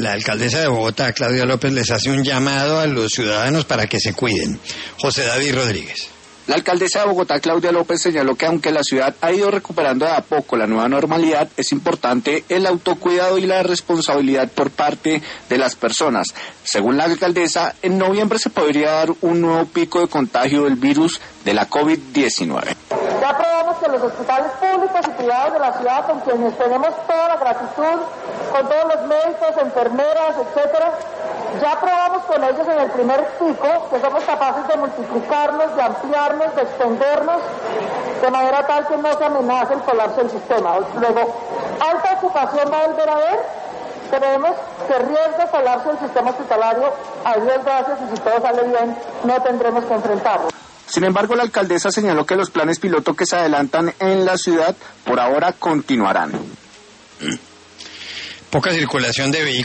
La alcaldesa de Bogotá, Claudia López, les hace un llamado a los ciudadanos para que se cuiden. José David Rodríguez. La alcaldesa de Bogotá, Claudia López, señaló que aunque la ciudad ha ido recuperando de a poco la nueva normalidad, es importante el autocuidado y la responsabilidad por parte de las personas. Según la alcaldesa, en noviembre se podría dar un nuevo pico de contagio del virus de la COVID-19. Ya probamos que los hospitales públicos y privados de la ciudad, con quienes tenemos toda la gratitud, con todos los médicos, enfermeras, etcétera, ya probamos con ellos en el primer pico que somos capaces de multiplicarnos, de ampliarnos, de extendernos, de manera tal que no se amenace el colapso del sistema. Luego, alta ocupación va a volver a haber, creemos que riesgo de colapso del sistema hospitalario, a Dios gracias, y si todo sale bien, no tendremos que enfrentarlo. Sin embargo, la alcaldesa señaló que los planes piloto que se adelantan en la ciudad por ahora continuarán. Poca circulación de vehículos.